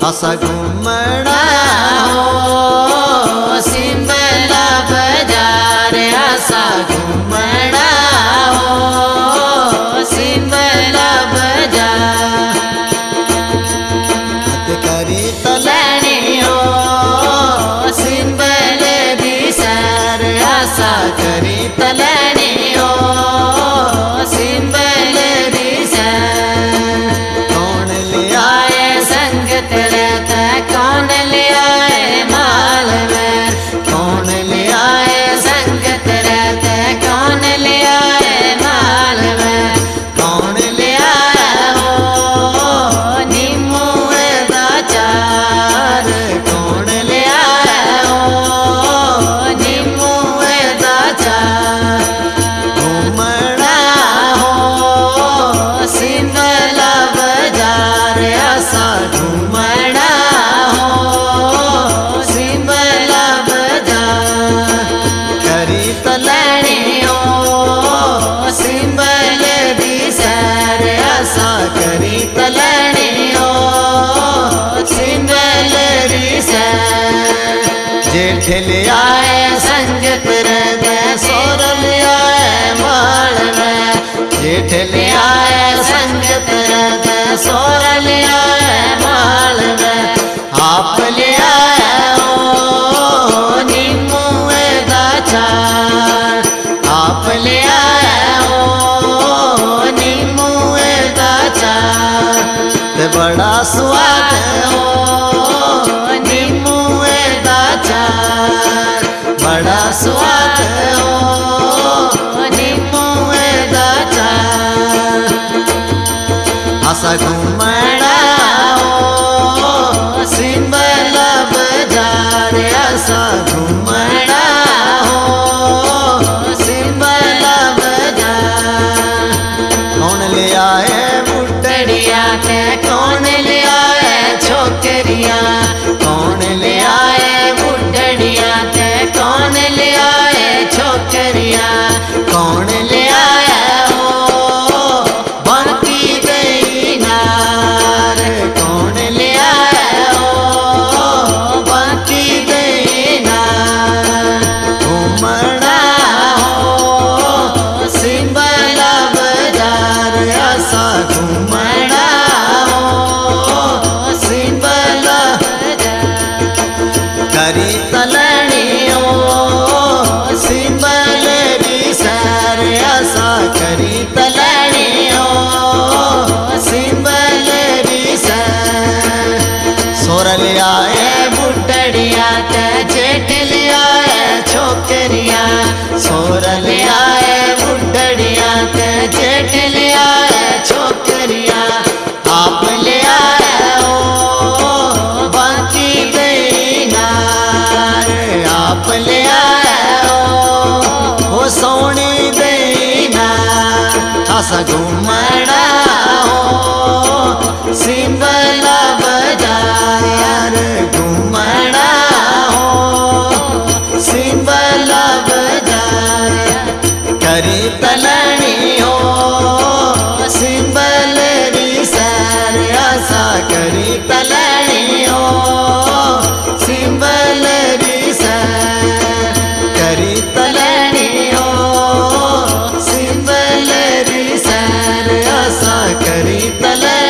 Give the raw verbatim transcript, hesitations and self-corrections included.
असा घूमना हो सिंबला बाजार असा घूमना हो सिंबला बाजार करी तलनी हो सिंबल दिसर असा करी तलनी हो सिंबल दिसर कौन लिया आए संगत रहता कौन ले आए माल में कौन ले आए संगत रहता कौन ले आए माल में कौन ले आया हो नीमू दा चार कौन ले आया हो नीमू दा चार घूमना हो सिंबला बाजार असा घूमना हो सिंबला बाजार करी तलनी हो सिंबल दिसर असा करी तलनी हो सिंबल दिसर जेठ लिया आए संगत हृदय सोरल आए माल में जेठ ले लिया आए संगत हृदय सोरल आए माल में आप ले आए हो नीमू दा चार आप ले आए हो नीमू दा चार ते बड़ा स्वाद हो नीमू दा चार बड़ा स्वाद हो नीमू दा चार असा घूमना मड़ा हो सिंबला बाजार असा घूमना हो सिंबला बाजार कौन लिया है बुढ़िया के कौन ले आए छोकरिया कौन ले आए बुढ़िया के कौन ले आए छोकरिया कौन ले आया हो बाकी गई नार कौन ले आया हो बाकी गई नार घूमना हो सिंबला बाजार असा घूमना हो सिंबला बाजार करी तलनी हो सिंबल दिसर असा करी तलनी हो सिंबल दिसर सोर लिया है ए बुढ़िया ते जेठ ले आए छोकरिया सोर ले आए बुढ़िया ते जेठ ले आए छोकरिया आप ले आए हो बाकी गई नार आप ले आए हो वो सोनी देना असा घूमना मड़ा हो सिंबला बाजार घूमना हो सिंबला बाजार करी तलनी हो सिंबल दिसर असा करी तलनी हो सिंबल दिसर करी तलनी हो सिंबल दिसर असा करी तलनी